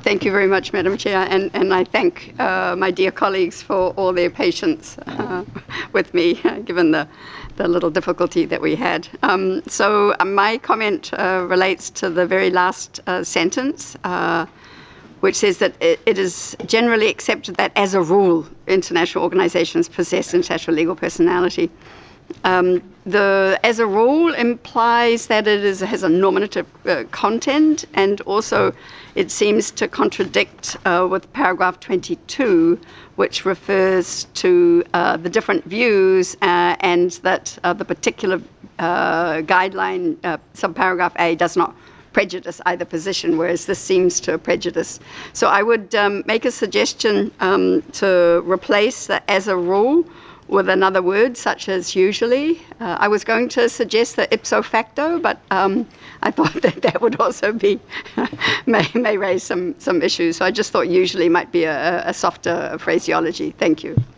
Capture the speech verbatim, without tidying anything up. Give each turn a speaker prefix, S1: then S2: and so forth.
S1: thank you very much, Madam Chair, and, and I thank uh, my dear colleagues for all their patience uh, with me, uh, given the, the little difficulty that we had. Um, so uh, my comment uh, relates to the very last uh, sentence, uh, which says that it, it is generally accepted that, as a rule, international organizations possess international legal personality. Um, the as a rule implies that it is, has a normative uh, content, and also it seems to contradict uh, with paragraph twenty-two, which refers to uh, the different views uh, and that uh, the particular uh, guideline, uh, subparagraph A, does not prejudice either position, whereas this seems to prejudice. So I would um, make a suggestion um, to replace the as a rule with another word, such as usually. Uh, I was going to suggest the ipso facto, but um, I thought that that would also be, may, may raise some, some issues. So I just thought usually might be a, a softer phraseology. Thank you.